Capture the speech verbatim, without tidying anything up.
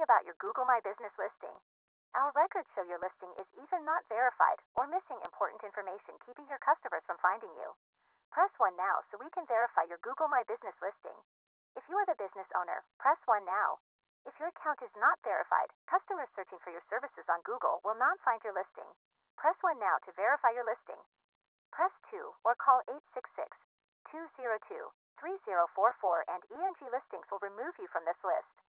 about your Google My Business listing. Our records show your listing is either not verified or missing important information, keeping your customers from finding you. Press one now so we can verify your Google My Business listing. If you are the business owner, press one now. If your account is not verified, customers searching for your services on Google will not find your listing. Press one now to verify your listing. Press two or call eight six six, two zero two, three zero four four and E N G Listings will remove you from this list.